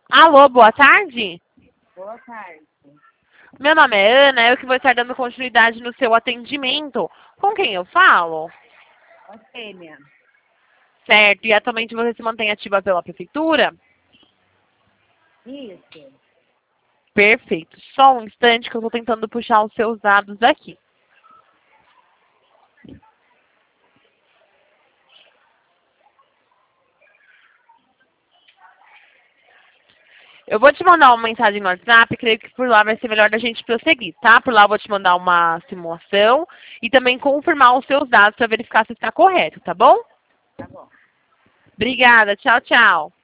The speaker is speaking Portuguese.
Alô, boa tarde. Boa tarde. Meu nome é Ana, eu que vou estar dando continuidade no seu atendimento. Com quem eu falo? Ô, Fêmea. Certo, e atualmente você se mantém ativa pela prefeitura? Isso. Perfeito. Só um instante que eu estou tentando puxar os seus dados aqui. Eu vou te mandar uma mensagem no WhatsApp, creio que por lá vai ser melhor da gente prosseguir, tá? Por lá eu vou te mandar uma simulação e também confirmar os seus dados para verificar se está correto, tá bom? Tá bom. Obrigada, tchau, tchau.